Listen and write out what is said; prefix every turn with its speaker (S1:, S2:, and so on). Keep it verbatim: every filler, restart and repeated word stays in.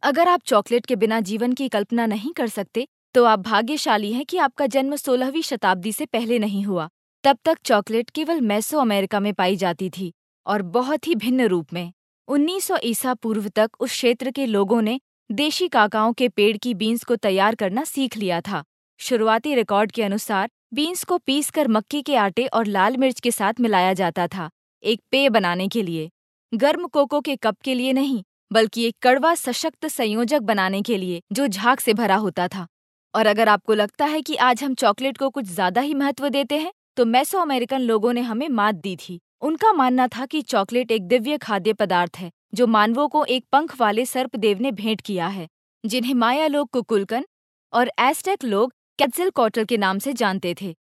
S1: अगर आप चॉकलेट के बिना जीवन की कल्पना नहीं कर सकते, तो आप भाग्यशाली हैं कि आपका जन्म सोलहवीं शताब्दी से पहले नहीं हुआ। तब तक चॉकलेट केवल मेसो अमेरिका में पाई जाती थी, और बहुत ही भिन्न रूप में। उन्नीस सौ ईसा पूर्व तक उस क्षेत्र के लोगों ने देशी काकाओं के पेड़ की बीन्स को तैयार करना सीख लिया था। शुरुआती रिकॉर्ड के अनुसार बीन्स को पीसकर मक्की के आटे और लाल मिर्च के साथ मिलाया जाता था, एक पेय बनाने के लिए। गर्म कोको के कप के लिए नहीं, बल्कि एक कड़वा सशक्त संयोजक बनाने के लिए जो झाग से भरा होता था। और अगर आपको लगता है कि आज हम चॉकलेट को कुछ ज्यादा ही महत्व देते हैं, तो मेसो अमेरिकन लोगों ने हमें मात दी थी। उनका मानना था कि चॉकलेट एक दिव्य खाद्य पदार्थ है जो मानवों को एक पंख वाले सर्पदेव ने भेंट किया है, जिन्हें माया लोग कुकुलकन और एस्टेक लोग केत्जलकॉटल के नाम से जानते थे।